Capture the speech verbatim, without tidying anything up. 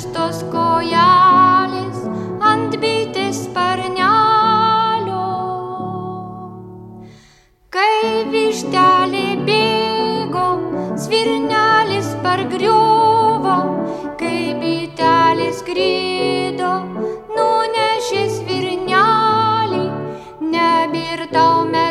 pirštos kojelės ant bitės sparnelio. Kai vištelė bėgo, svirnelis pargriuvo, kai bitelė skrido, nunešė svirnelį, nebėr tau meilės.